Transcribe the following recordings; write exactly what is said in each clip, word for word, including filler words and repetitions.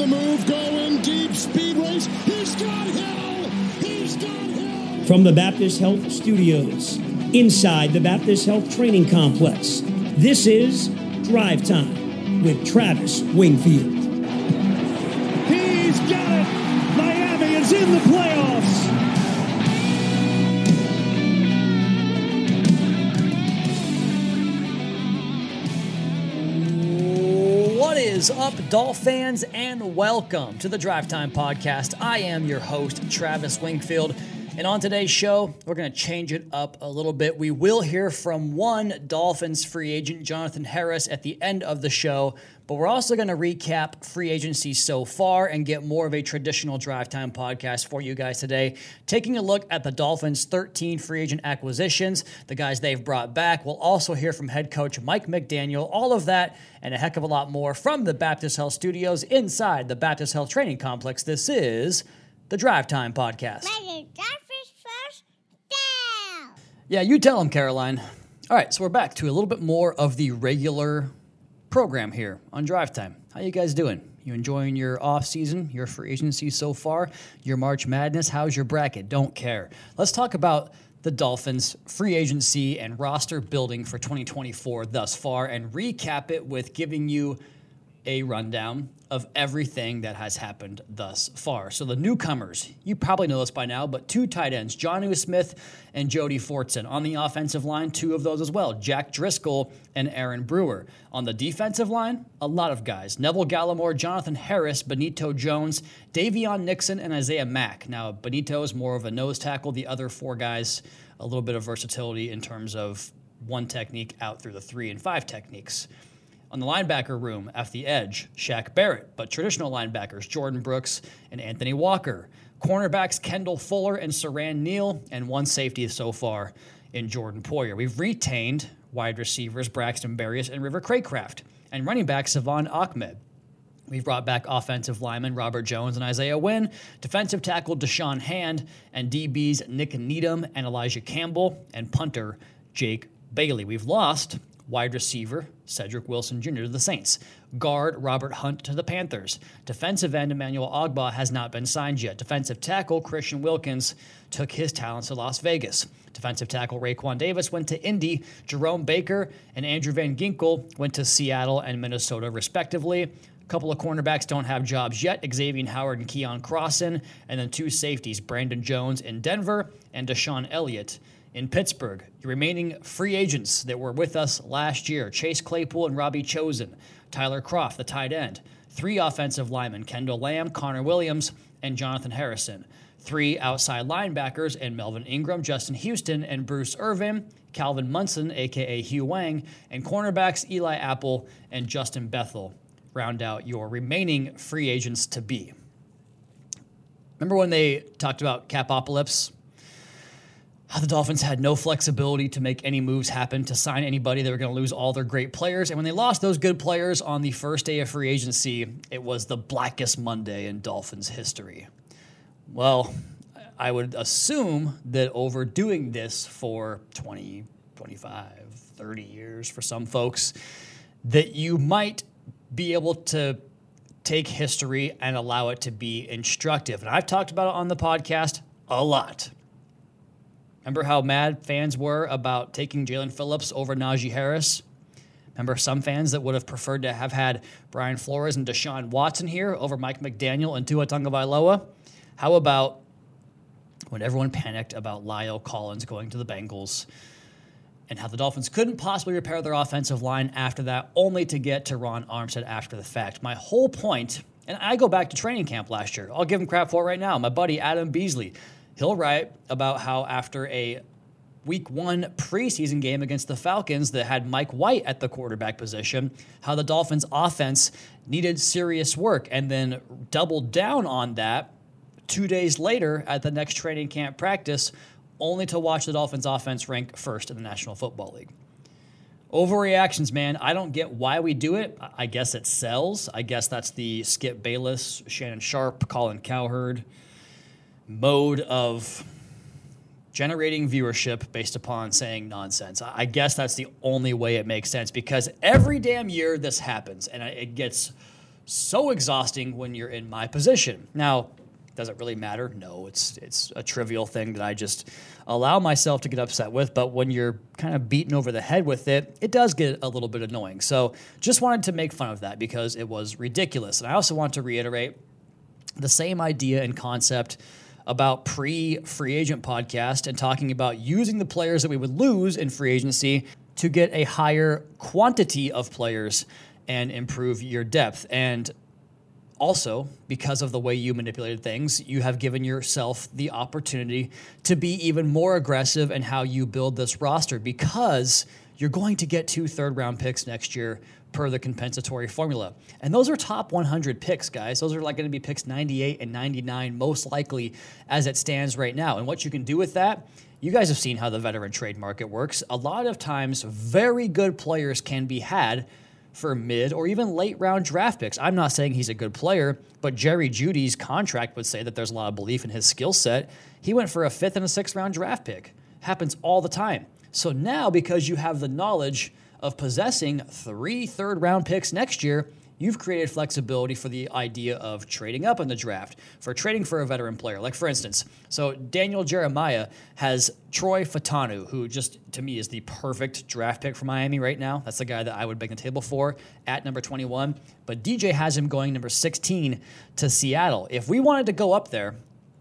move, going deep, speed race. He's got Hill. He's got Hill. From the Baptist Health Studios, inside the Baptist Health Training Complex, this is Drive Time with Travis Wingfield. He's got it. Miami is in the playoffs. What is up, Dolph fans, and welcome to the Drive Time Podcast. I am your host, Travis Wingfield, and on today's show, we're going to change it up a little bit. We will hear from one Dolphins free agent, Jonathan Harris, at the end of the show, but we're also going to recap free agency so far and get more of a traditional Drive Time podcast for you guys today. Taking a look at the Dolphins' thirteen free agent acquisitions, the guys they've brought back. We'll also hear from head coach Mike McDaniel. All of that and a heck of a lot more from the Baptist Health Studios inside the Baptist Health Training Complex. This is the Drive Time Podcast. Yeah, you tell them, Caroline. All right, so we're back to a little bit more of the regular program here on Drive Time. How you guys doing? You enjoying your off season, your free agency so far, your March Madness? How's your bracket? Don't care. Let's talk about the Dolphins' free agency and roster building for twenty twenty-four thus far and recap it with giving you a rundown of everything that has happened thus far. So the newcomers, you probably know this by now, but two tight ends, Jonnu Smith and Jody Fortson. On the offensive line, two of those as well, Jack Driscoll and Aaron Brewer. On the defensive line, a lot of guys, Neville Gallimore, Jonathan Harris, Benito Jones, Davion Nixon, and Isaiah Mack. Now, Benito is more of a nose tackle. The other four guys, a little bit of versatility in terms of one technique out through the three and five techniques. On the linebacker room, at the edge, Shaq Barrett, but traditional linebackers, Jordan Brooks and Anthony Walker. Cornerbacks, Kendall Fuller and Saran Neal, and one safety so far in Jordan Poyer. We've retained wide receivers, Braxton Berrios and River Craycraft, and running back, Savon Ahmed. We've brought back offensive linemen Robert Jones and Isaiah Wynn, defensive tackle Deshaun Hand, and D Bs Nick Needham and Elijah Campbell, and punter Jake Bailey. We've lost wide receiver Cedric Wilson Junior to the Saints. Guard Robert Hunt to the Panthers. Defensive end Emmanuel Ogbah has not been signed yet. Defensive tackle Christian Wilkins took his talents to Las Vegas. Defensive tackle Raekwon Davis went to Indy. Jerome Baker and Andrew Van Ginkel went to Seattle and Minnesota respectively. A couple of cornerbacks don't have jobs yet, Xavier Howard and Keon Crossan, and then two safeties, Brandon Jones in Denver and Deshaun Elliott in Pittsburgh. Your remaining free agents that were with us last year, Chase Claypool and Robbie Chosen, Tyler Kroft, the tight end, three offensive linemen, Kendall Lamb, Connor Williams, and Jonathan Harrison, three outside linebackers, and Melvin Ingram, Justin Houston, and Bruce Irvin, Calvin Munson, a k a. Hugh Wang, and cornerbacks Eli Apple and Justin Bethel round out your remaining free agents to be. Remember when they talked about Capocalypse? How the Dolphins had no flexibility to make any moves happen, to sign anybody. They were going to lose all their great players. And when they lost those good players on the first day of free agency, it was the blackest Monday in Dolphins history. Well, I would assume that overdoing this for twenty, twenty-five, thirty years for some folks, that you might be able to take history and allow it to be instructive. And I've talked about it on the podcast a lot. Remember how mad fans were about taking Jalen Phillips over Najee Harris? Remember some fans that would have preferred to have had Brian Flores and Deshaun Watson here over Mike McDaniel and Tua Tagovailoa? How about when everyone panicked about La'el Collins going to the Bengals and how the Dolphins couldn't possibly repair their offensive line after that, only to get to Ron Armstead after the fact? My whole point, and I go back to training camp last year. I'll give him crap for it right now. My buddy Adam Beasley, he'll write about how after a week one preseason game against the Falcons that had Mike White at the quarterback position, how the Dolphins offense needed serious work, and then doubled down on that two days later at the next training camp practice, only to watch the Dolphins offense rank first in the National Football League. Overreactions, man. I don't get why we do it. I guess it sells. I guess that's the Skip Bayless, Shannon Sharp, Colin Cowherd mode of generating viewership based upon saying nonsense. I guess that's the only way it makes sense, because every damn year this happens, and it gets so exhausting when you're in my position. Now, does it really matter? No, it's it's a trivial thing that I just allow myself to get upset with. But when you're kind of beaten over the head with it, it does get a little bit annoying. So just wanted to make fun of that because it was ridiculous. And I also want to reiterate the same idea and concept about pre-free agent podcast and talking about using the players that we would lose in free agency to get a higher quantity of players and improve your depth. And also, because of the way you manipulated things, you have given yourself the opportunity to be even more aggressive in how you build this roster because you're going to get two third-round picks next year per the compensatory formula. And those are top one hundred picks, guys. Those are like going to be picks ninety-eight and ninety-nine, most likely as it stands right now. And what you can do with that, you guys have seen how the veteran trade market works. A lot of times, very good players can be had for mid or even late round draft picks. I'm not saying he's a good player, but Jerry Jeudy's contract would say that there's a lot of belief in his skill set. He went for a fifth and a sixth round draft pick. Happens all the time. So now, because you have the knowledge of possessing three third round picks next year, you've created flexibility for the idea of trading up in the draft, for trading for a veteran player. Like, for instance, so Daniel Jeremiah has Troy Fautanu, who just, to me, is the perfect draft pick for Miami right now. That's the guy that I would bang the table for at number twenty-one. But D J has him going number sixteen to Seattle. If we wanted to go up there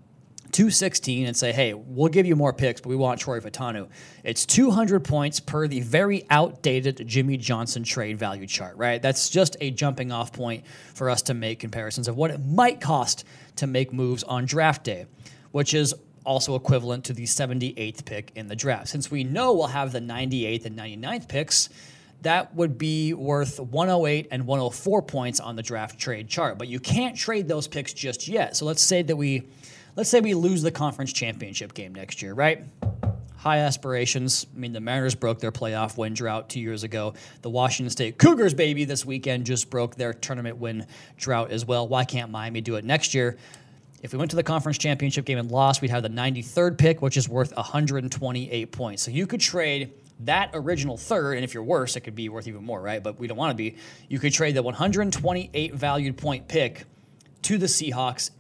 to sixteen and say, hey, we'll give you more picks, but we want Troy Fautanu, it's two hundred points per the very outdated Jimmy Johnson trade value chart, right? That's just a jumping off point for us to make comparisons of what it might cost to make moves on draft day, which is also equivalent to the seventy-eighth pick in the draft. Since we know we'll have the ninety-eighth and ninety-ninth picks, that would be worth one oh eight and one oh four points on the draft trade chart. But you can't trade those picks just yet. So let's say that we Let's say we lose the conference championship game next year, right? High aspirations. I mean, the Mariners broke their playoff win drought two years ago. The Washington State Cougars, baby, this weekend just broke their tournament win drought as well. Why can't Miami do it next year? If we went to the conference championship game and lost, we'd have the ninety-third pick, which is worth one hundred twenty-eight points. So you could trade that original third, and if you're worse, it could be worth even more, right? But we don't want to be. You could trade the one hundred twenty-eight valued point pick to the Seahawks,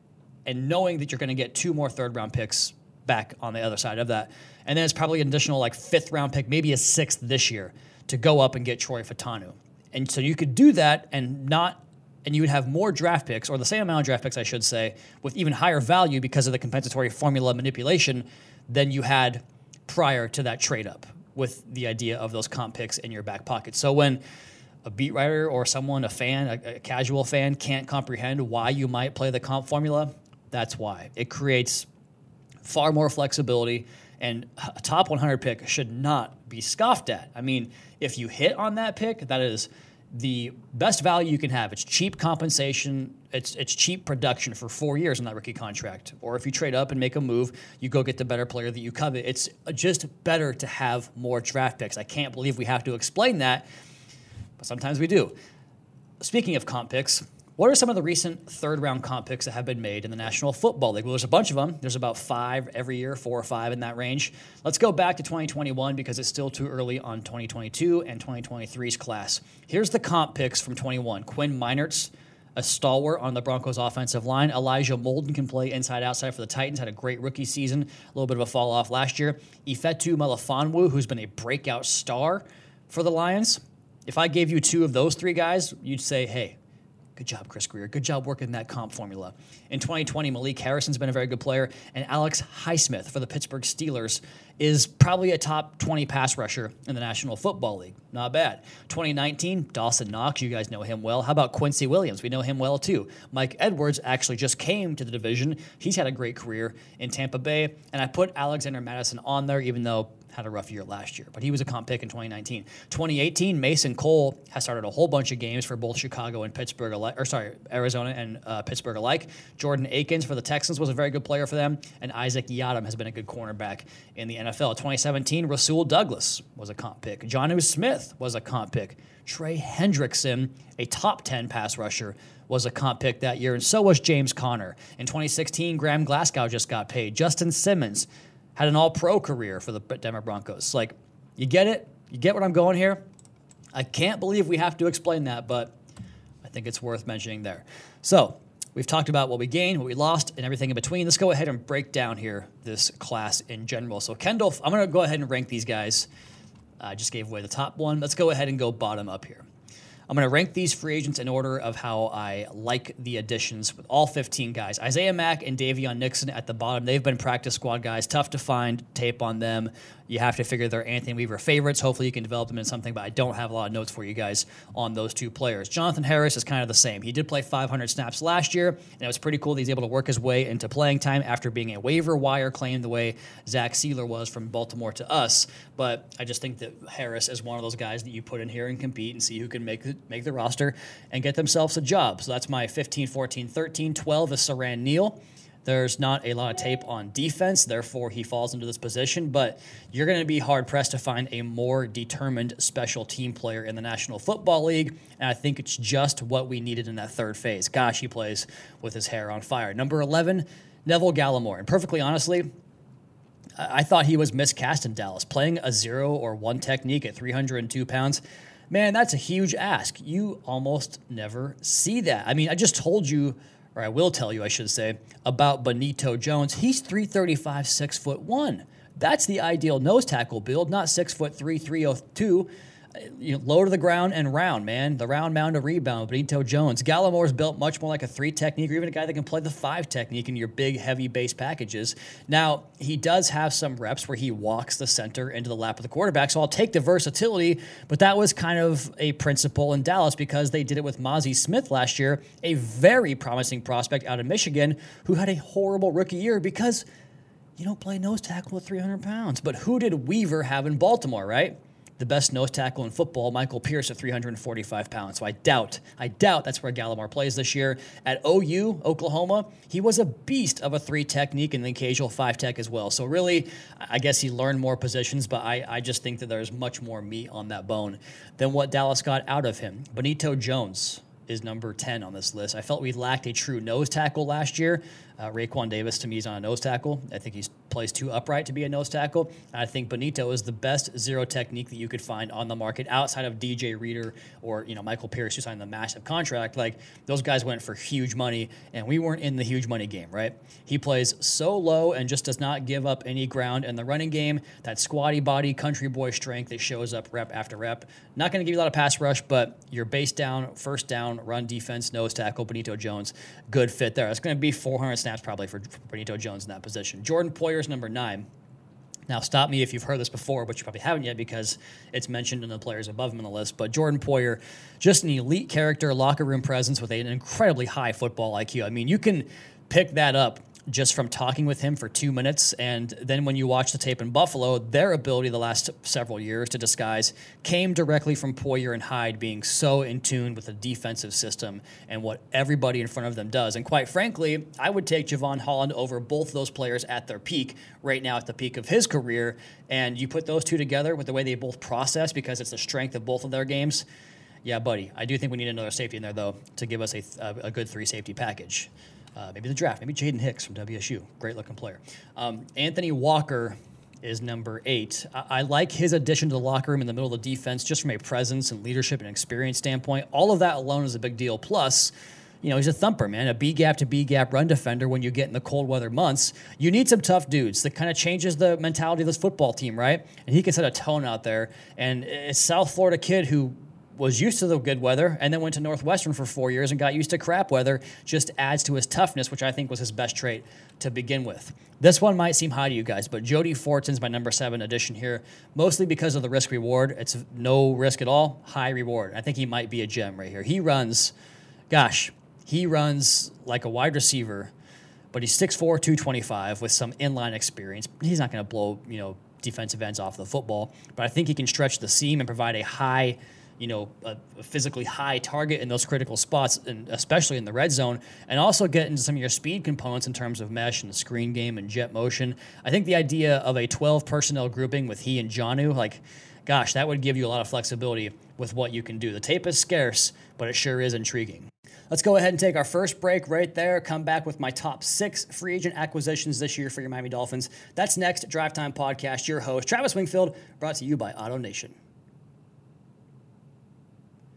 and knowing that you're going to get two more third-round picks back on the other side of that. And then it's probably an additional like fifth-round pick, maybe a sixth this year, to go up and get Troy Fautanu. And so you could do that and not, and you would have more draft picks, or the same amount of draft picks, I should say, with even higher value because of the compensatory formula manipulation than you had prior to that trade-up with the idea of those comp picks in your back pocket. So when a beat writer or someone, a fan, a, a casual fan, can't comprehend why you might play the comp formula, that's why. It creates far more flexibility, and a top one hundred pick should not be scoffed at. I mean, if you hit on that pick, that is the best value you can have. It's cheap compensation. It's it's cheap production for four years on that rookie contract. Or if you trade up and make a move, you go get the better player that you covet. It's just better to have more draft picks. I can't believe we have to explain that, but sometimes we do. Speaking of comp picks, what are some of the recent third-round comp picks that have been made in the National Football League? Well, there's a bunch of them. There's about five every year, four or five in that range. Let's go back to twenty twenty-one because it's still too early on twenty twenty-two and twenty twenty-three's class. Here's the comp picks from twenty-one. Quinn Meinerz, a stalwart on the Broncos offensive line. Elijah Molden can play inside-outside for the Titans, had a great rookie season, a little bit of a fall-off last year. Ifeatu Melifonwu, who's been a breakout star for the Lions. If I gave you two of those three guys, you'd say, hey, good job, Chris Greer. Good job working that comp formula. In twenty twenty, Malik Harrison's been a very good player, and Alex Highsmith for the Pittsburgh Steelers is probably a top twenty pass rusher in the National Football League. Not bad. twenty nineteen, Dawson Knox. You guys know him well. How about Quincy Williams? We know him well, too. Mike Edwards actually just came to the division. He's had a great career in Tampa Bay, and I put Alexander Madison on there, even though had a rough year last year, but he was a comp pick in twenty nineteen. twenty eighteen, Mason Cole has started a whole bunch of games for both Chicago and Pittsburgh alike, or sorry, Arizona and uh, Pittsburgh alike. Jordan Akins for the Texans was a very good player for them, and Isaac Yiadom has been a good cornerback in the N F L. twenty seventeen, Rasul Douglas was a comp pick. Jonnu Smith was a comp pick. Trey Hendrickson, a top ten pass rusher, was a comp pick that year, and so was James Conner. In twenty sixteen, Graham Glasgow just got paid. Justin Simmons had an all-pro career for the Denver Broncos. Like, you get it? You get what I'm going here? I can't believe we have to explain that, but I think think it's worth mentioning there. So we've talked about what we gained, what we lost, and everything in between. Let's go ahead and break down here this class in general. So Kendall, I'm going to go ahead and rank these guys. I uh, just gave away the top one. Let's go ahead and go bottom up here. I'm going to rank these free agents in order of how I like the additions with all fifteen guys. Isaiah Mack and Davion Nixon at the bottom. They've been practice squad guys. Tough to find tape on them. You have to figure they're Anthony Weaver favorites. Hopefully you can develop them in something, but I don't have a lot of notes for you guys on those two players. Jonathan Harris is kind of the same. He did play five hundred snaps last year, and it was pretty cool that he's able to work his way into playing time after being a waiver wire claim the way Zach Sealer was from Baltimore to us. But I just think that Harris is one of those guys that you put in here and compete and see who can make the, make the roster and get themselves a job. So that's my fifteen, fourteen, thirteen. twelve is Siran Neal. There's not a lot of tape on defense, therefore he falls into this position, but you're going to be hard-pressed to find a more determined special team player in the National Football League, and I think it's just what we needed in that third phase. Gosh, he plays with his hair on fire. Number eleven, Neville Gallimore, and perfectly honestly, I thought he was miscast in Dallas. Playing a zero or one technique at three hundred two pounds, man, that's a huge ask. You almost never see that. I mean, I just told you, or I will tell you, I should say, about Benito Jones. He's three thirty-five, six foot one. That's the ideal nose tackle build, not six foot three, three oh two. You know, low to the ground and round, man. The round mound to rebound, Benito Jones. Gallimore's built much more like a three technique, or even a guy that can play the five technique in your big, heavy base packages. Now, he does have some reps where he walks the center into the lap of the quarterback, so I'll take the versatility, but that was kind of a principle in Dallas because they did it with Mozzie Smith last year, a very promising prospect out of Michigan who had a horrible rookie year because you don't play nose tackle with three hundred pounds. But who did Weaver have in Baltimore, right? The best nose tackle in football, Michael Pierce, at three hundred forty-five pounds. So I doubt, I doubt that's where Gallimore plays this year. At O U, Oklahoma, he was a beast of a three technique and the occasional five tech as well. So really, I guess he learned more positions, but I, I just think that there's much more meat on that bone than what Dallas got out of him. Benito Jones is number ten on this list. I felt we lacked a true nose tackle last year. Uh, Raekwon Davis, to me, is on a nose tackle. I think he plays too upright to be a nose tackle. And I think Benito is the best zero technique that you could find on the market outside of D J Reader or, you know, Michael Pierce, who signed the massive contract. Like, those guys went for huge money, and we weren't in the huge money game, right? He plays so low and just does not give up any ground in the running game. That squatty body, country boy strength that shows up rep after rep. Not going to give you a lot of pass rush, but your base down, first down, run defense, nose tackle, Benito Jones, good fit there. It's going to be four hundred snaps probably for Benito Jones in that position. Jordan Poyer's number nine. Now, stop me if you've heard this before, but you probably haven't yet because it's mentioned in the players above him on the list. But Jordan Poyer, just an elite character, locker room presence with an incredibly high football I Q. I mean, you can pick that up just from talking with him for two minutes. And then when you watch the tape in Buffalo, their ability the last several years to disguise came directly from Poyer and Hyde being so in tune with the defensive system and what everybody in front of them does. And quite frankly, I would take Javon Holland over both those players at their peak right now at the peak of his career. And you put those two together with the way they both process, because it's the strength of both of their games. Yeah, buddy, I do think we need another safety in there, though, to give us a, a, a good three-safety package. Uh, maybe the draft. Maybe Jaden Hicks from W S U. Great-looking player. Um, Anthony Walker is number eight. I-, I like his addition to the locker room in the middle of the defense just from a presence and leadership and experience standpoint. All of that alone is a big deal. Plus, you know, he's a thumper, man, a B-gap to B-gap run defender when you get in the cold weather months. You need some tough dudes. That kind of changes the mentality of this football team, right? And he can set a tone out there. And it's South Florida kid who was used to the good weather and then went to Northwestern for four years and got used to crap weather, just adds to his toughness, which I think was his best trait to begin with. This one might seem high to you guys, but Jody Fortson's my number seven addition here, mostly because of the risk reward. It's no risk at all, high reward. I think he might be a gem right here. He runs, gosh, he runs like a wide receiver, but he's six four, two twenty-five with some inline experience. He's not going to blow, you know, defensive ends off the football, but I think he can stretch the seam and provide a high, you know, a, a physically high target in those critical spots, and especially in the red zone, and also get into some of your speed components in terms of mesh and the screen game and jet motion. I think the idea of a twelve personnel grouping with he and Jonnu, like, gosh, that would give you a lot of flexibility with what you can do. The tape is scarce, but it sure is intriguing. Let's go ahead and take our first break right there. Come back with my top six free agent acquisitions this year for your Miami Dolphins. That's next. Drive Time Podcast, your host, Travis Wingfield, brought to you by Auto Nation.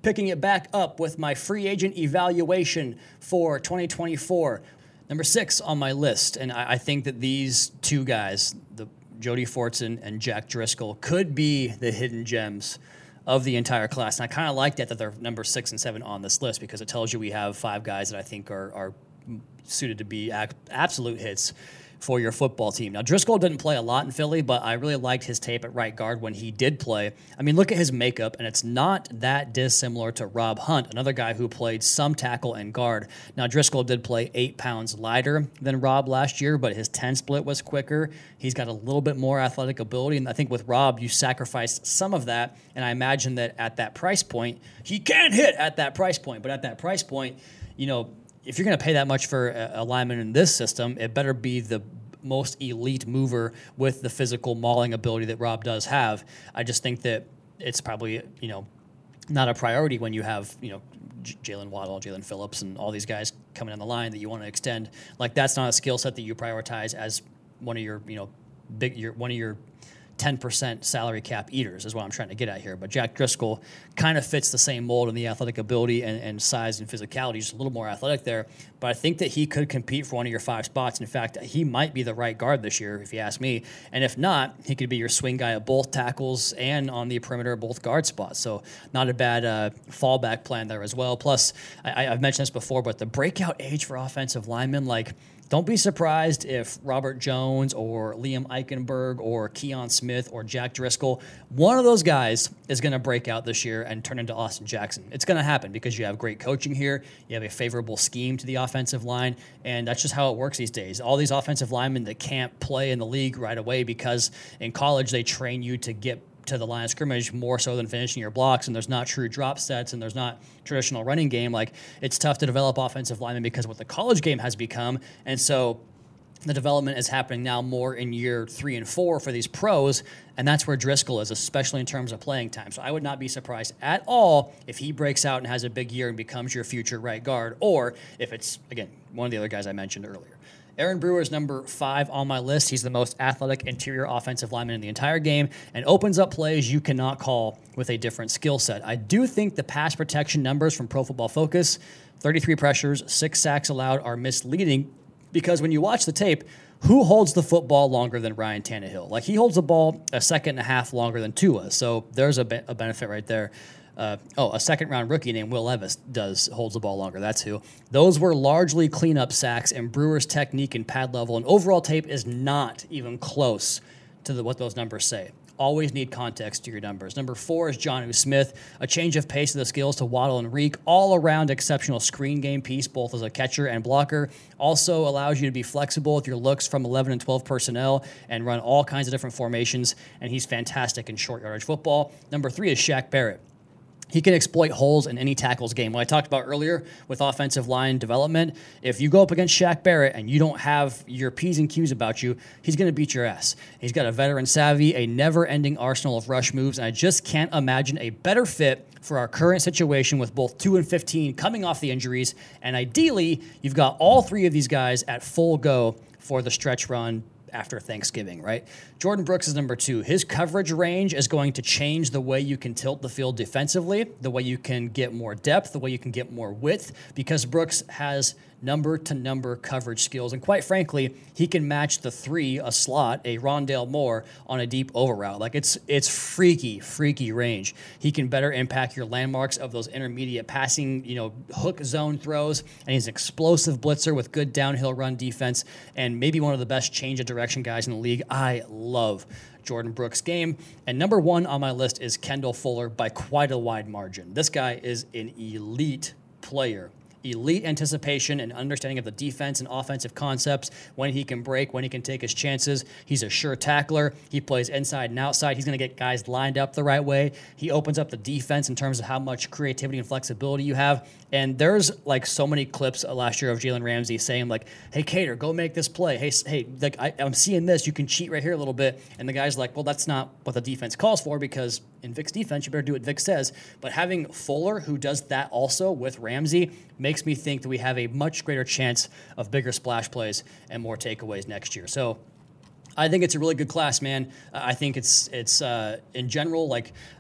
picking it back up with my free agent evaluation for twenty twenty-four. Number six on my list, and I, I think that these two guys, the Jody Fortson and Jack Driscoll, could be the hidden gems of the entire class. And I kind of like that, that they're number six and seven on this list, because it tells you we have five guys that I think are, are suited to be ac- absolute hits for your football team. Now, Driscoll didn't play a lot in Philly, but I really liked his tape at right guard when he did play. I mean, look at his makeup, and it's not that dissimilar to Rob Hunt, another guy who played some tackle and guard. Now, Driscoll did play eight pounds lighter than Rob last year, but his ten split was quicker. He's got a little bit more athletic ability, and I think with Rob, you sacrificed some of that, and I imagine that at that price point, he can hit at that price point, but at that price point, you know, if you're going to pay that much for a lineman in this system, it better be the most elite mover with the physical mauling ability that Rob does have. I just think that it's probably, you know, not a priority when you have, you know, J- Jalen Waddle, Jalen Phillips, and all these guys coming down the line that you want to extend. Like, that's not a skill set that you prioritize as one of your, you know, big, your one of your ten percent salary cap eaters is what I'm trying to get at here. But Jack Driscoll kind of fits the same mold in the athletic ability and, and size and physicality, just a little more athletic there. But I think that he could compete for one of your five spots. In fact, he might be the right guard this year, if you ask me. And if not, he could be your swing guy at both tackles and on the perimeter, both guard spots. So not a bad uh, fallback plan there as well. Plus, I, I've mentioned this before, but the breakout age for offensive linemen, like, don't be surprised if Robert Jones or Liam Eichenberg or Keon Smith or Jack Driscoll, one of those guys is going to break out this year and turn into Austin Jackson. It's going to happen because you have great coaching here. You have a favorable scheme to the offensive line, and that's just how it works these days. All these offensive linemen that can't play in the league right away because in college they train you to get to the line of scrimmage more so than finishing your blocks, and there's not true drop sets, and there's not traditional running game. Like, it's tough to develop offensive linemen because of what the college game has become, and so the development is happening now more in year three and four for these pros, and that's where Driscoll is, especially in terms of playing time. So I would not be surprised at all if he breaks out and has a big year and becomes your future right guard, or if it's, again, one of the other guys I mentioned earlier. Aaron Brewer is number five on my list. He's the most athletic interior offensive lineman in the entire game and opens up plays you cannot call with a different skill set. I do think the pass protection numbers from Pro Football Focus, thirty-three pressures, six sacks allowed, are misleading because when you watch the tape, who holds the football longer than Ryan Tannehill? Like, he holds the ball a second and a half longer than Tua, so there's a, be- a benefit right there. Uh, oh, a second-round rookie named Will Levis does holds the ball longer. That's who. Those were largely cleanup sacks, and Brewer's technique and pad level and overall tape is not even close to the, what those numbers say. Always need context to your numbers. Number four is Jonnu Smith, a change of pace of the skills to Waddle and Reek, all-around exceptional screen game piece, both as a catcher and blocker. Also allows you to be flexible with your looks from eleven and twelve personnel and run all kinds of different formations, and he's fantastic in short yardage football. Number three is Shaq Barrett. He can exploit holes in any tackles game. What I talked about earlier with offensive line development, if you go up against Shaq Barrett and you don't have your P's and Q's about you, he's going to beat your ass. He's got a veteran savvy, a never-ending arsenal of rush moves, and I just can't imagine a better fit for our current situation with both two and fifteen coming off the injuries, and ideally, you've got all three of these guys at full go for the stretch run after Thanksgiving, right? Jordan Brooks is number two. His coverage range is going to change the way you can tilt the field defensively, the way you can get more depth, the way you can get more width, because Brooks has number-to-number coverage skills. And quite frankly, he can match the three, a slot, a Rondale Moore, on a deep over route. Like, it's it's freaky, freaky range. He can better impact your landmarks of those intermediate passing, you know, hook zone throws, and he's an explosive blitzer with good downhill run defense, and maybe one of the best change of direction guys in the league. I love Jordan Brooks' game. And number one on my list is Kendall Fuller by quite a wide margin. This guy is an elite player. Elite anticipation and understanding of the defense and offensive concepts, when he can break, when he can take his chances. He's a sure tackler. He plays inside and outside. He's going to get guys lined up the right way. He opens up the defense in terms of how much creativity and flexibility you have. And there's like so many clips last year of Jalen Ramsey saying like, hey, Cater, go make this play. Hey, hey, like I, I'm seeing this. You can cheat right here a little bit. And the guy's like, well, that's not what the defense calls for, because in Vic's defense, you better do what Vic says. But having Fuller, who does that also with Ramsey, makes me think that we have a much greater chance of bigger splash plays and more takeaways next year. So I think it's a really good class, man. Uh, I think it's, it's uh, in general, like,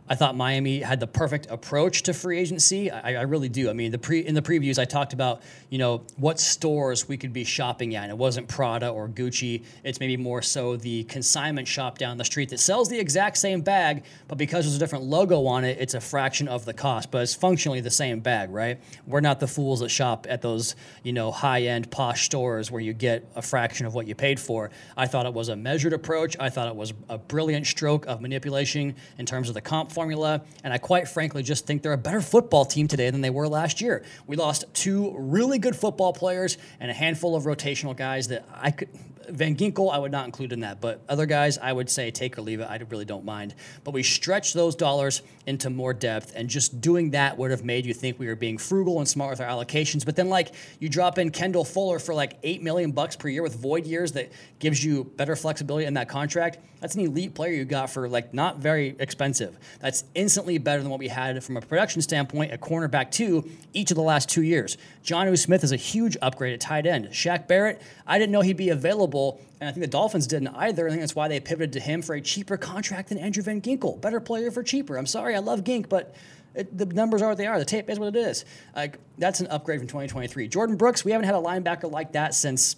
I thought Miami had the perfect approach to free agency. I, I really do. I mean, the pre in the previews, I talked about, you know, what stores we could be shopping at. And it wasn't Prada or Gucci. It's maybe more so the consignment shop down the street that sells the exact same bag, but because there's a different logo on it, it's a fraction of the cost. But it's functionally the same bag, right? We're not the fools that shop at those, you know, high-end posh stores where you get a fraction of what you paid for. I thought it was a measured approach. I thought it was a brilliant stroke of manipulation in terms of the comp formula, and I quite frankly just think they're a better football team today than they were last year. We lost two really good football players and a handful of rotational guys that I could. Van Ginkel, I would not include in that, but other guys, I would say take or leave it. I really don't mind. But we stretched those dollars into more depth, and just doing that would have made you think we were being frugal and smart with our allocations. But then, like, you drop in Kendall Fuller for like eight million bucks per year with void years that gives you better flexibility in that contract. That's an elite player you got for like not very expensive. That's instantly better than what we had from a production standpoint at cornerback two each of the last two years. Jonnu Smith is a huge upgrade at tight end. Shaq Barrett, I didn't know he'd be available, and I think the Dolphins didn't either. I think that's why they pivoted to him for a cheaper contract than Andrew Van Ginkel. Better player for cheaper. I'm sorry, I love Gink, but it, the numbers are what they are. The tape is what it is. Like, that's an upgrade from twenty twenty-three. Jordan Brooks, we haven't had a linebacker like that since,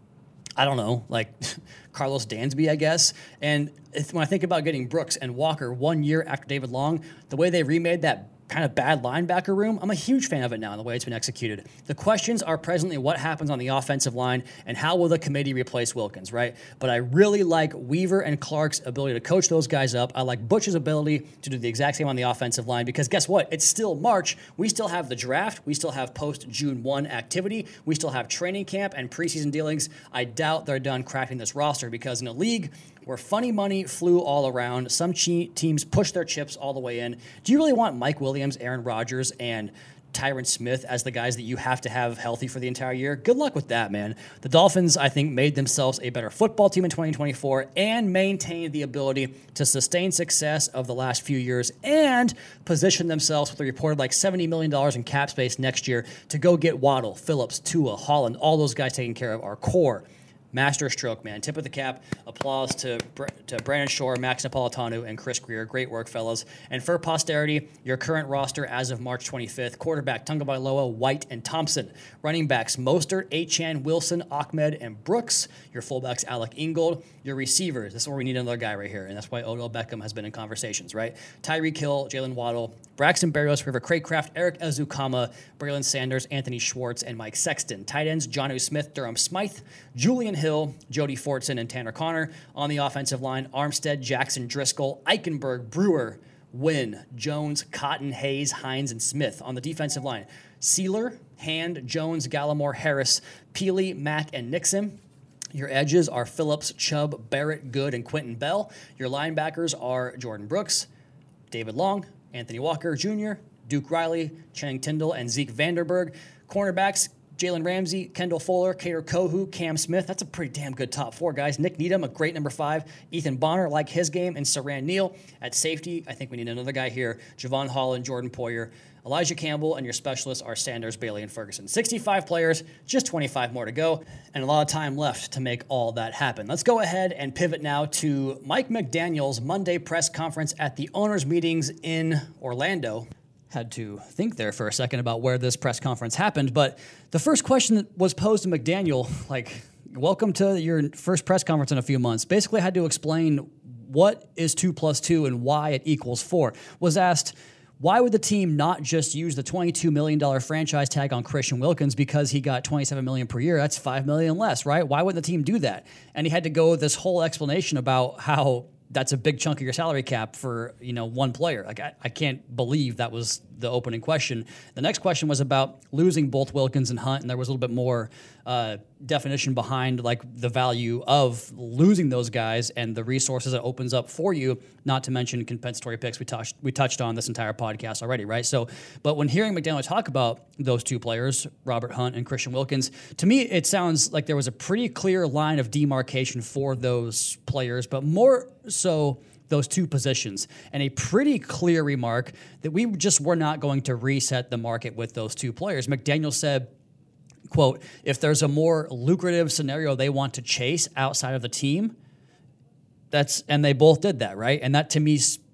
I don't know, like Carlos Dansby, I guess. And if, when I think about getting Brooks and Walker one year after David Long, the way they remade that kind of bad linebacker room, I'm a huge fan of it now and the way it's been executed. The questions are presently what happens on the offensive line and how will the committee replace Wilkins, right? But I really like Weaver and Clark's ability to coach those guys up. I like Butch's ability to do the exact same on the offensive line because guess what? It's still March. We still have the draft. We still have post-June first activity. We still have training camp and preseason dealings. I doubt they're done crafting this roster because in a league where funny money flew all around, some che- teams pushed their chips all the way in. Do you really want Mike Williams, Aaron Rodgers, and Tyron Smith as the guys that you have to have healthy for the entire year? Good luck with that, man. The Dolphins, I think, made themselves a better football team in twenty twenty-four and maintained the ability to sustain success of the last few years and position themselves with a reported like seventy million dollars in cap space next year to go get Waddle, Phillips, Tua, Holland, all those guys taken care of. Our core. Master stroke, man. Tip of the cap. Applause to to Brandon Shore, Max Napolitano, and Chris Greer. Great work, fellas. And for posterity, your current roster as of March twenty-fifth. Quarterback, Tagovailoa, White, and Thompson. Running backs, Mostert, Achane, Wilson, Ahmed, and Brooks. Your fullbacks, Alec Ingold. Your receivers, this is where we need another guy right here, and that's why Odell Beckham has been in conversations, right? Tyreek Hill, Jalen Waddle, Braxton Berrios, River Craycraft, Eric Ezukama, Braylon Sanders, Anthony Schwartz, and Mike Sexton. Tight ends, Jonnu Smith, Durham Smythe, Julian Hill, Jody Fortson, and Tanner Connor. On the offensive line, Armstead, Jackson, Driscoll, Eichenberg, Brewer, Wynn, Jones, Cotton, Hayes, Hines, and Smith. On the defensive line, Sealer, Hand, Jones, Gallimore, Harris, Peely, Mack, and Nixon. Your edges are Phillips, Chubb, Barrett, Good, and Quentin Bell. Your linebackers are Jordan Brooks, David Long, Anthony Walker Junior, Duke Riley, Channing Tindall, and Zeke Vanderberg. Cornerbacks, Jalen Ramsey, Kendall Fuller, Kader Kohu, Cam Smith. That's a pretty damn good top four, guys. Nick Needham, a great number five. Ethan Bonner, like his game, and Saran Neal. At safety, I think we need another guy here. Javon Holland, Jordan Poyer. Elijah Campbell, and your specialists are Sanders, Bailey, and Ferguson. sixty-five players, just twenty-five more to go, and a lot of time left to make all that happen. Let's go ahead and pivot now to Mike McDaniel's Monday press conference at the owners' meetings in Orlando. Had to think there for a second about where this press conference happened, but the first question that was posed to McDaniel, like, welcome to your first press conference in a few months, basically had to explain what is two plus two and why it equals four, was asked, why would the team not just use the twenty-two million dollars franchise tag on Christian Wilkins because he got twenty-seven million dollars per year? That's five million dollars less, right? Why wouldn't the team do that? And he had to go this whole explanation about how that's a big chunk of your salary cap for, you know, one player. Like, I, I can't believe that was the opening question. The next question was about losing both Wilkins and Hunt, and there was a little bit more uh, definition behind, like, the value of losing those guys and the resources it opens up for you, not to mention compensatory picks we touched we touched on this entire podcast already, right? So, but when hearing McDaniel talk about those two players, Robert Hunt and Christian Wilkins, to me, it sounds like there was a pretty clear line of demarcation for those players, but more so those two positions, and a pretty clear remark that we just were not going to reset the market with those two players. McDaniel said, quote, if there's a more lucrative scenario they want to chase outside of the team, that's, and they both did that, right? And that to me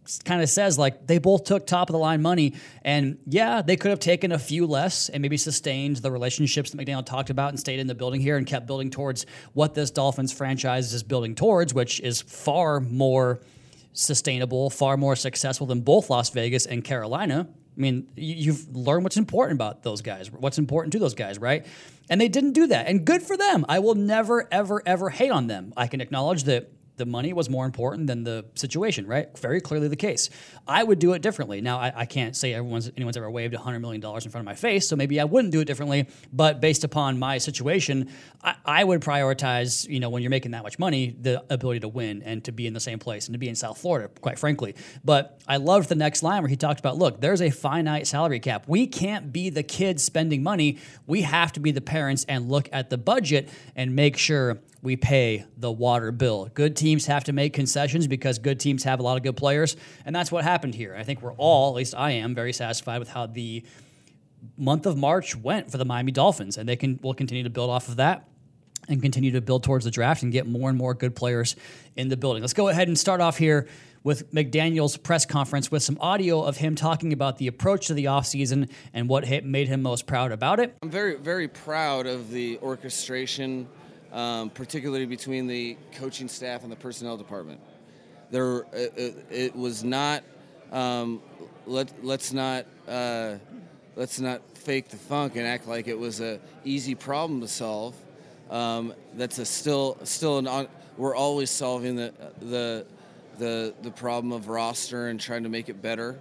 kind of says like they both took top of the line money, and yeah, they could have taken a few less and maybe sustained the relationships that McDaniel talked about and stayed in the building here and kept building towards what this Dolphins franchise is building towards, which is far more sustainable, far more successful than both Las Vegas and Carolina. I mean, you've learned what's important about those guys, what's important to those guys, right? And they didn't do that. And good for them. I will never, ever, ever hate on them. I can acknowledge that the money was more important than the situation, right? Very clearly the case. I would do it differently. Now, I, I can't say everyone's anyone's ever waved one hundred million dollars in front of my face, so maybe I wouldn't do it differently. But based upon my situation, I, I would prioritize, you know, when you're making that much money, the ability to win and to be in the same place and to be in South Florida, quite frankly. But I loved the next line where he talked about, look, there's a finite salary cap. We can't be the kids spending money. We have to be the parents and look at the budget and make sure we pay the water bill. Good teams have to make concessions because good teams have a lot of good players, and that's what happened here. I think we're all, at least I am, very satisfied with how the month of March went for the Miami Dolphins, and they can will continue to build off of that and continue to build towards the draft and get more and more good players in the building. Let's go ahead and start off here with McDaniel's press conference with some audio of him talking about the approach to the offseason and what made him most proud about it. I'm very, very proud of the orchestration, Um, particularly between the coaching staff and the personnel department. There, it, it was not. Um, let let's not uh, let's not fake the funk and act like it was a easy problem to solve. Um, that's a still still an on, we're always solving the the the the problem of roster and trying to make it better.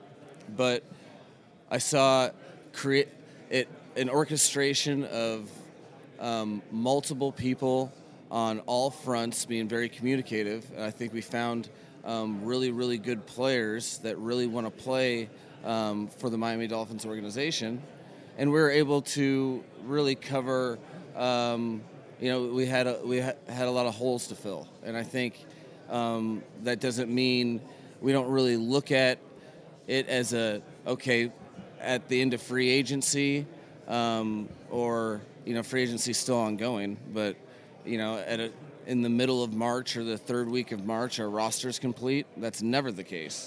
But I saw create it an orchestration of Um, multiple people on all fronts being very communicative. And I think we found um, really, really good players that really want to play um, for the Miami Dolphins organization. And we were able to really cover, um, you know, we had a, we ha- had a lot of holes to fill. And I think um, that doesn't mean we don't really look at it as a, okay, at the end of free agency um, or you know, free agency is still ongoing, but, you know, at a, in the middle of March or the third week of March, our roster is complete. That's never the case.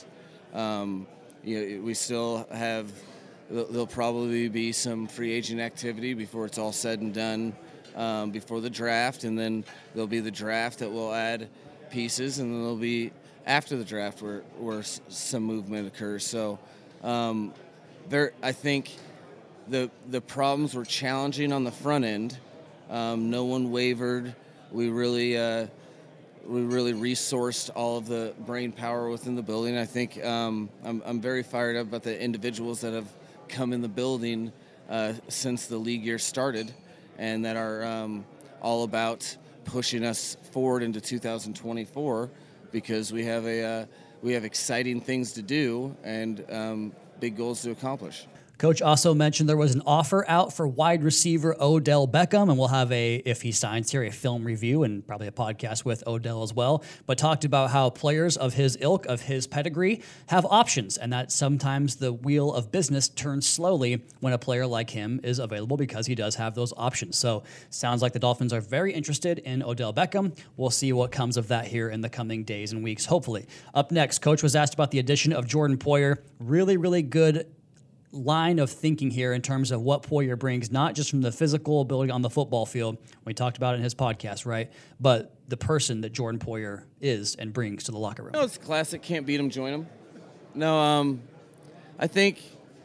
Um, you know, we still have, there'll probably be some free agent activity before it's all said and done um, before the draft, and then there'll be the draft that will add pieces, and then there'll be after the draft where, where some movement occurs. So um, there, I think The the problems were challenging on the front end. Um, no one wavered. We really uh, we really resourced all of the brain power within the building. I think um, I'm I'm very fired up about the individuals that have come in the building uh, since the league year started, and that are um, all about pushing us forward into two thousand twenty-four because we have a uh, we have exciting things to do and um, big goals to accomplish. Coach also mentioned there was an offer out for wide receiver Odell Beckham, and we'll have a, if he signs here, a film review and probably a podcast with Odell as well, but talked about how players of his ilk, of his pedigree, have options, and that sometimes the wheel of business turns slowly when a player like him is available because he does have those options. So sounds like the Dolphins are very interested in Odell Beckham. We'll see what comes of that here in the coming days and weeks, hopefully. Up next, Coach was asked about the addition of Jordan Poyer. Really, really good line of thinking here in terms of what Poyer brings, not just from the physical ability on the football field. We talked about it in his podcast, right? But the person that Jordan Poyer is and brings to the locker room. No, it's classic. Can't beat him, join him. No, um, I think,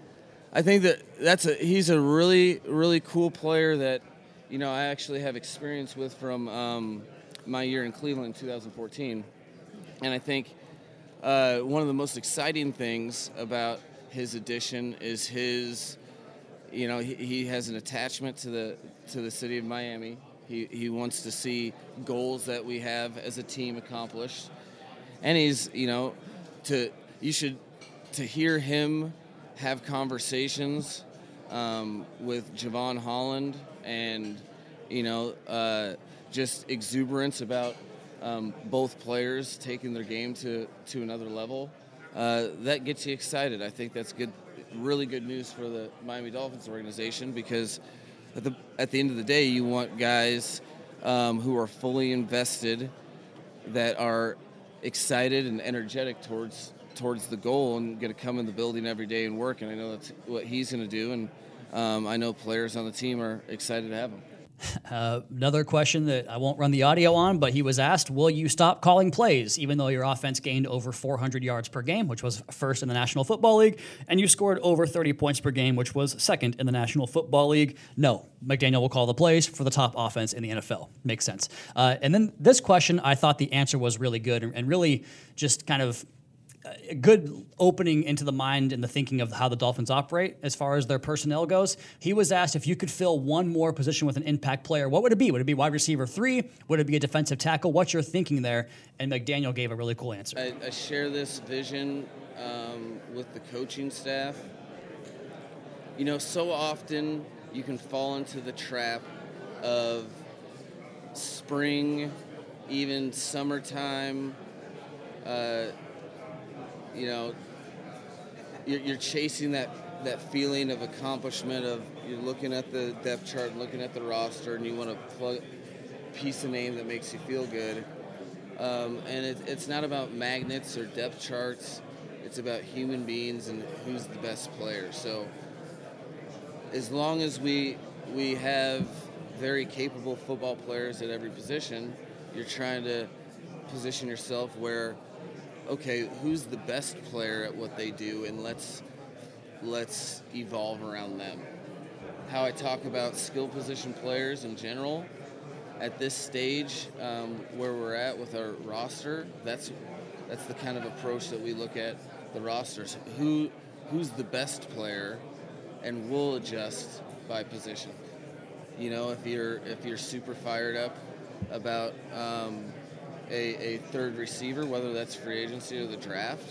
I think that that's a he's a really really cool player that, you know, I actually have experience with from um, my year in Cleveland in two thousand fourteen, and I think uh, one of the most exciting things about his addition is his, you know, he, he has an attachment to the to the city of Miami. He he wants to see goals that we have as a team accomplished, and he's, you know, to you should to hear him have conversations um, with Javon Holland and, you know, uh, just exuberance about um, both players taking their game to to another level. Uh, that gets you excited. I think that's good, really good news for the Miami Dolphins organization because at the at the end of the day, you want guys um, who are fully invested, that are excited and energetic towards towards the goal and going to come in the building every day and work. And I know that's what he's going to do. And um, I know players on the team are excited to have him. Uh, another question that I won't run the audio on, but he was asked, will you stop calling plays, even though your offense gained over four hundred yards per game, which was first in the National Football League, and you scored over thirty points per game, which was second in the National Football League? No, McDaniel will call the plays for the top offense in the N F L. Makes sense. Uh, and then this question, I thought the answer was really good and, and really just kind of a good opening into the mind and the thinking of how the Dolphins operate as far as their personnel goes. He was asked if you could fill one more position with an impact player, what would it be? Would it be wide receiver three? Would it be a defensive tackle? What's your thinking there? And McDaniel gave a really cool answer. I, I share this vision um, with the coaching staff. You know, so often you can fall into the trap of spring, even summertime, uh, you know, you're, you're chasing that, that feeling of accomplishment of you're looking at the depth chart and looking at the roster and you want to plug a piece of name that makes you feel good. Um, and it, it's not about magnets or depth charts. It's about human beings and who's the best player. So as long as we we have very capable football players at every position, you're trying to position yourself where, okay, who's the best player at what they do, and let's let's evolve around them. How I talk about skill position players in general, at this stage um, where we're at with our roster, that's that's the kind of approach that we look at the rosters. Who who's the best player, and we'll adjust by position. You know, if you're if you're super fired up about um, A, a third receiver, whether that's free agency or the draft,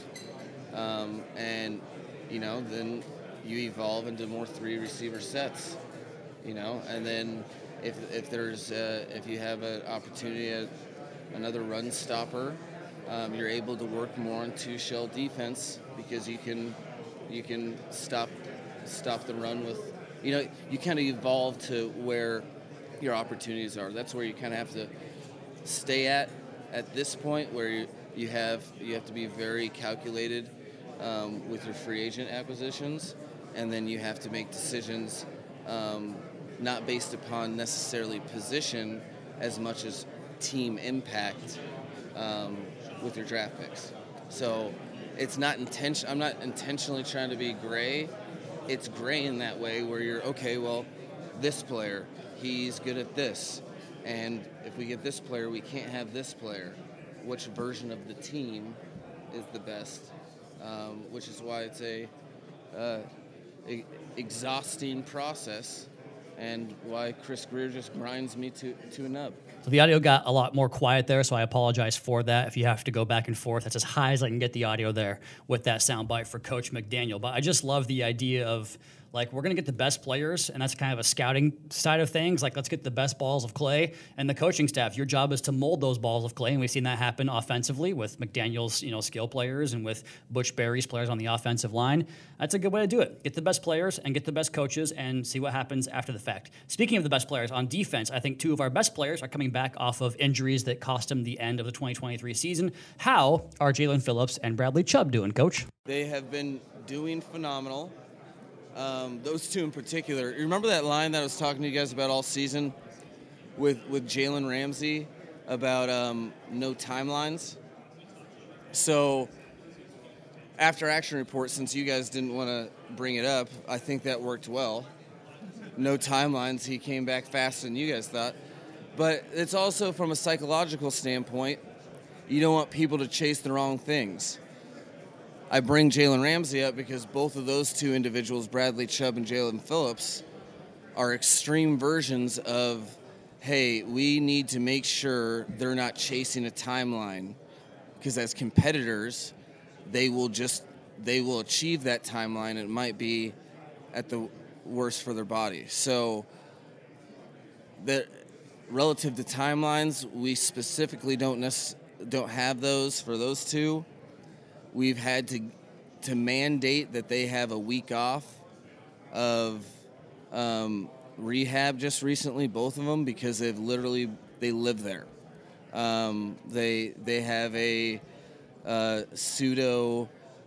um, and you know, then you evolve into more three receiver sets, you know, and then if if there's uh, if you have an opportunity at another run stopper, um, you're able to work more on two shell defense because you can you can stop stop the run with, you know, you kind of evolve to where your opportunities are. That's where you kind of have to stay at. At this point, where you, you have you have to be very calculated um, with your free agent acquisitions, and then you have to make decisions um, not based upon necessarily position as much as team impact um, with your draft picks. So it's not intention. I'm not intentionally trying to be gray. It's gray in that way where you're okay. Well, this player, he's good at this. And if we get this player, we can't have this player. Which version of the team is the best? Um, which is why it's a uh, e- exhausting process, and why Chris Greer just grinds me to, to a nub. So the audio got a lot more quiet there, so I apologize for that. If you have to go back and forth, that's as high as I can get the audio there with that soundbite for Coach McDaniel. But I just love the idea of, like, we're going to get the best players, and that's kind of a scouting side of things. Like, let's get the best balls of clay. And the coaching staff, your job is to mold those balls of clay, and we've seen that happen offensively with McDaniel's, you know, skill players and with Butch Berry's players on the offensive line. That's a good way to do it. Get the best players and get the best coaches and see what happens after the fact. Speaking of the best players, on defense, I think two of our best players are coming back off of injuries that cost them the end of the twenty twenty-three season. How are Jaelan Phillips and Bradley Chubb doing, Coach? They have been doing phenomenal. Um, those two in particular. You remember that line that I was talking to you guys about all season with, with Jalen Ramsey about um, no timelines? So after action report, since you guys didn't want to bring it up, I think that worked well. No timelines. He came back faster than you guys thought. But it's also from a psychological standpoint, you don't want people to chase the wrong things. I bring Jalen Ramsey up because both of those two individuals, Bradley Chubb and Jaelan Phillips, are extreme versions of, hey, we need to make sure they're not chasing a timeline, because as competitors, they will just they will achieve that timeline, and it might be at the worst for their body. So that relative to timelines, we specifically don't necess- don't have those for those two. We've had to to mandate that they have a week off of um, rehab just recently, both of them, because they've literally they live there. Um, they they have a uh, pseudo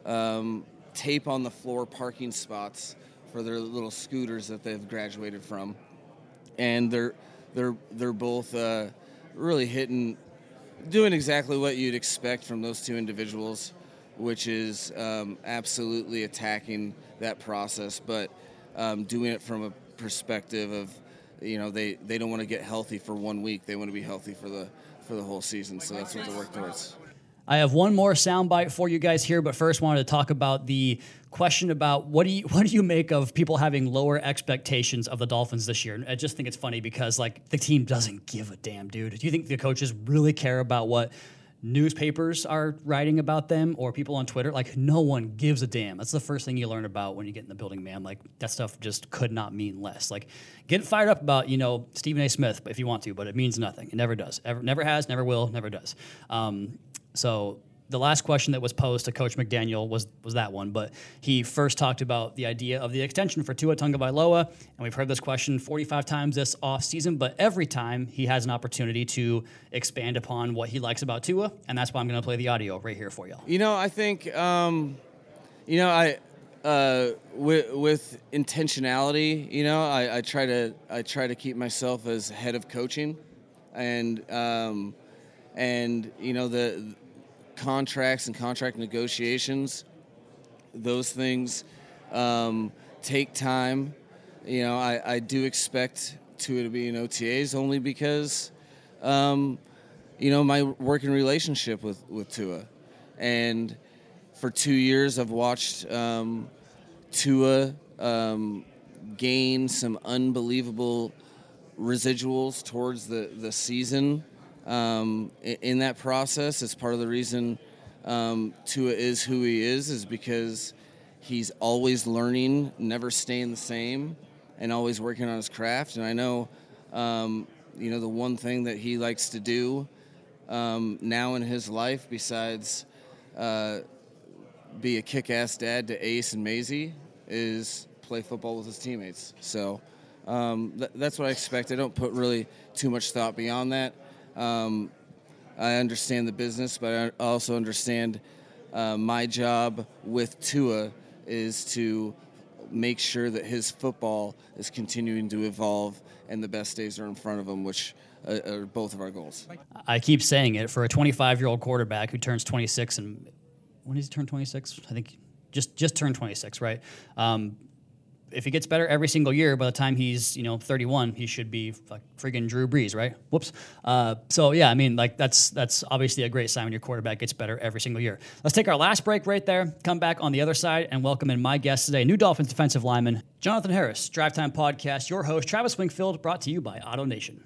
um, tape on the floor parking spots for their little scooters that they've graduated from, and they're they're they're both uh, really hitting, doing exactly what you'd expect from those two individuals, which is um, absolutely attacking that process, but um, doing it from a perspective of, you know, they, they don't want to get healthy for one week. They want to be healthy for the for the whole season. So that's what they work towards. I have one more soundbite for you guys here, but first wanted to talk about the question about what do you what do you make of people having lower expectations of the Dolphins this year? And I just think it's funny because, like, the team doesn't give a damn, dude. Do you think the coaches really care about what newspapers are writing about them or people on Twitter? Like, no one gives a damn. That's the first thing you learn about when you get in the building, man. Like, that stuff just could not mean less. Like, get fired up about, you know, Stephen A. Smith if you want to, but it means nothing. It never does. Ever, never has, never will, never does. Um, so the last question that was posed to Coach McDaniel was was that one, but he first talked about the idea of the extension for Tua Tagovailoa, and we've heard this question forty-five times this offseason, but every time he has an opportunity to expand upon what he likes about Tua, and that's why I'm going to play the audio right here for y'all. You know, I think, um, you know, I uh, with, with intentionality, you know, I, I try to I try to keep myself as head of coaching, and um, and you know the contracts and contract negotiations, those things um, take time. You know, I, I do expect Tua to be in O T As only because, um, you know, my working relationship with, with Tua. And for two years, I've watched um, Tua um, gain some unbelievable residuals towards the, the season. Um, in that process, it's part of the reason um, Tua is who he is, is because he's always learning, never staying the same, and always working on his craft. And I know, um, you know, the one thing that he likes to do um, now in his life, besides uh, be a kick-ass dad to Ace and Maisie, is play football with his teammates. So um, th- that's what I expect. I don't put really too much thought beyond that. Um, I understand the business, but I also understand uh, my job with Tua is to make sure that his football is continuing to evolve and the best days are in front of him, which uh, are both of our goals. I keep saying it, for a twenty-five-year-old quarterback who turns twenty-six, and when does he turn twenty-six? I think just just turned twenty-six, right? Um, if he gets better every single year, by the time he's, you know, thirty-one, he should be like friggin' Drew Brees, right? Whoops. Uh, so yeah, I mean, like that's that's obviously a great sign when your quarterback gets better every single year. Let's take our last break right there. Come back on the other side and welcome in my guest today, new Dolphins defensive lineman Jonathan Harris. Drive Time Podcast. Your host Travis Wingfield, brought to you by Auto Nation.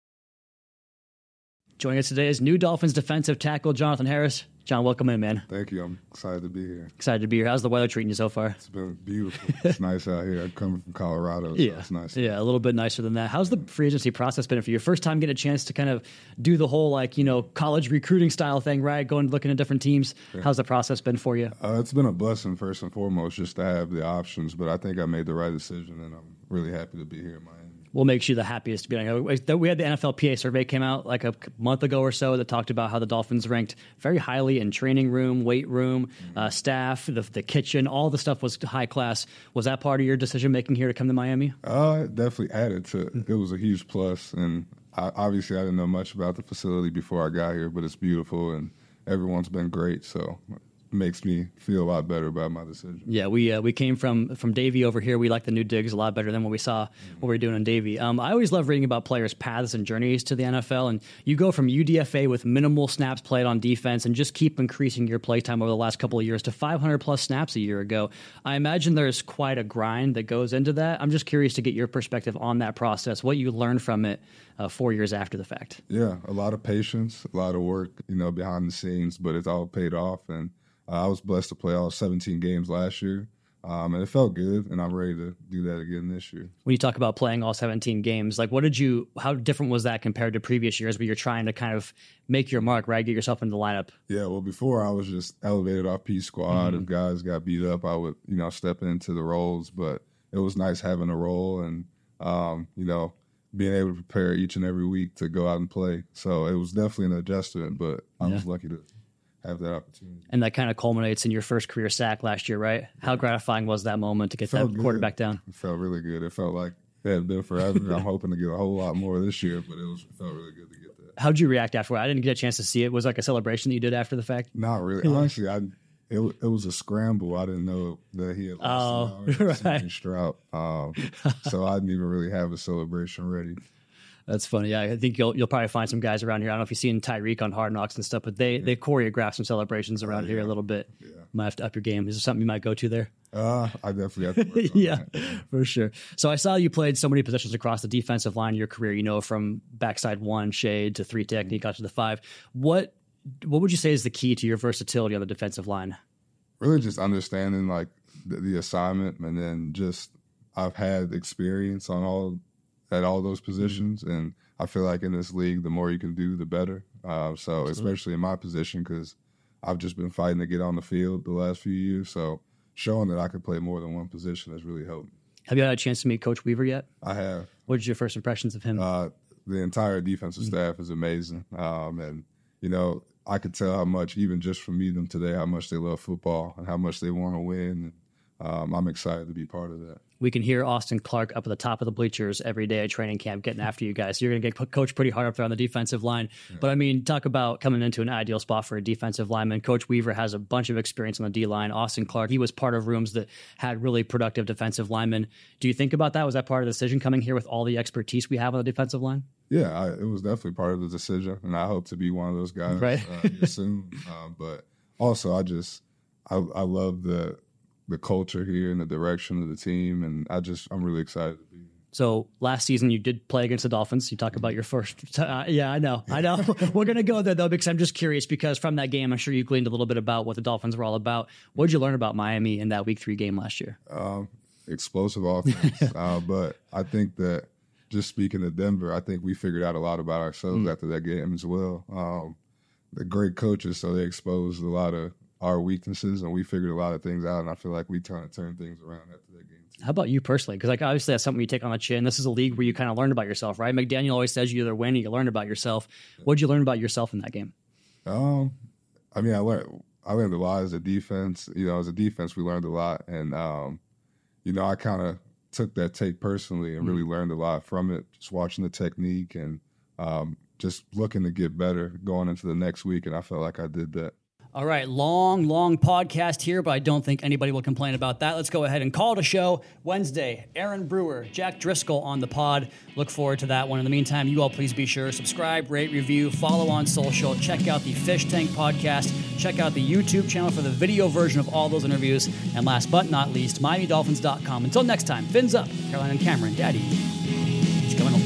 Joining us today is new Dolphins defensive tackle Jonathan Harris. John, welcome in, man. Thank you. I'm excited to be here. Excited to be here. How's the weather treating you so far? It's been beautiful. It's nice out here. I'm coming from Colorado, so yeah. it's nice. Yeah, a little bit nicer than that. How's the free agency process been for you? First time getting a chance to kind of do the whole, like, you know, college recruiting style thing, right? Going looking at different teams. Yeah. How's the process been for you? Uh, it's been a blessing, first and foremost, just to have the options. But I think I made the right decision, and I'm really happy to be here in Miami. What makes you the happiest to be on? We had the N F L P A survey came out like a month ago or so that talked about how the Dolphins ranked very highly in training room, weight room, mm-hmm. uh, staff, the, the kitchen, all the stuff was high class. Was that part of your decision making here to come to Miami? Uh, it definitely added to it. It was a huge plus, and I, obviously I didn't know much about the facility before I got here, but it's beautiful and everyone's been great, so makes me feel a lot better about my decision. Yeah, we uh, we came from from Davie over here. We like the new digs a lot better than what we saw mm-hmm. what we were doing in Davie. Um, I always love reading about players' paths and journeys to the N F L, and you go from U D F A with minimal snaps played on defense and just keep increasing your play time over the last couple of years to five hundred plus snaps a year ago. I imagine there's quite a grind that goes into that. I'm just curious to get your perspective on that process, what you learned from it uh, four years after the fact. Yeah, a lot of patience, a lot of work, you know, behind the scenes, but it's all paid off, and Uh, I was blessed to play all seventeen games last year, um, and it felt good, and I'm ready to do that again this year. When you talk about playing all seventeen games, like what did you, how different was that compared to previous years where you're trying to kind of make your mark, right? Get yourself in the lineup? Yeah, well, before I was just elevated off P squad. Mm-hmm. If guys got beat up, I would, you know, step into the roles, but it was nice having a role and, um, you know, being able to prepare each and every week to go out and play. So it was definitely an adjustment, but I yeah. was lucky to have that opportunity. And that kind of culminates in your first career sack last year, right? How gratifying was that moment to get that good. quarterback down? It felt really good. It felt like it had been forever. I'm hoping to get a whole lot more this year, but it was it felt really good to get that. How'd you react afterward? I didn't get a chance to see it. Was it like a celebration that you did after the fact? Not really. Honestly, I it, it was a scramble. I didn't know that he had lost oh, right. Stroud. Um, so I didn't even really have a celebration ready. That's funny. Yeah, I think you'll you'll probably find some guys around here. I don't know if you've seen Tyreek on Hard Knocks and stuff, but they, yeah. they choreograph some celebrations around oh, yeah. here a little bit. Yeah. Might have to up your game. Is there something you might go to there? Uh, I definitely have to work on yeah, that. Yeah, for sure. So I saw you played so many positions across the defensive line in your career, you know, from backside one, shade, to three technique, out to the five. What what would you say is the key to your versatility on the defensive line? Really just understanding, like, the, the assignment, and then just I've had experience on all at all those positions, mm-hmm. and I feel like in this league, the more you can do, the better. Uh, so Absolutely. Especially in my position, because I've just been fighting to get on the field the last few years. So showing that I can play more than one position has really helped me. Have you had a chance to meet Coach Weaver yet? I have. What did your first impressions of him? Uh, the entire defensive mm-hmm. staff is amazing. Um, and, you know, I could tell how much, even just from meeting them today, how much they love football and how much they want to win. And, um, I'm excited to be part of that. We can hear Austin Clark up at the top of the bleachers every day at training camp getting after you guys. So you're going to get coached pretty hard up there on the defensive line. Yeah. But, I mean, talk about coming into an ideal spot for a defensive lineman. Coach Weaver has a bunch of experience on the D-line. Austin Clark, he was part of rooms that had really productive defensive linemen. Do you think about that? Was that part of the decision coming here with all the expertise we have on the defensive line? Yeah, I, it was definitely part of the decision, and I hope to be one of those guys right. uh, soon. Uh, but also, I just I, I love the the culture here and the direction of the team, and I just I'm really excited to be here. So last season you did play against the Dolphins. You talk about your first uh, yeah, I know. I know. We're going to go there, though, because I'm just curious, because from that game, I'm sure you gleaned a little bit about what the Dolphins were all about. What did you learn about Miami in that week three game last year? Um, explosive offense. uh, but I think that just speaking to Denver, I think we figured out a lot about ourselves mm. after that game as well. Um, they're great coaches, so they exposed a lot of our weaknesses, and we figured a lot of things out, and I feel like we kind of turned things around after that game too. How about you personally? Because like obviously that's something you take on the chin. This is a league where you kind of learn about yourself, right? McDaniel always says you either win or you learn about yourself. What did you learn about yourself in that game? Um, I mean, I learned I learned a lot as a defense. You know, as a defense, we learned a lot, and um, you know, I kind of took that tape personally and mm-hmm. really learned a lot from it. Just watching the technique and um, just looking to get better going into the next week, and I felt like I did that. All right, long, long podcast here, but I don't think anybody will complain about that. Let's go ahead and call it a show. Wednesday, Aaron Brewer, Jack Driscoll on the pod. Look forward to that one. In the meantime, you all please be sure, subscribe, rate, review, follow on social, check out the Fish Tank podcast, check out the YouTube channel for the video version of all those interviews, and last but not least, Miami Dolphins dot com. Until next time, fins up, Caroline and Cameron, Daddy, he's coming home.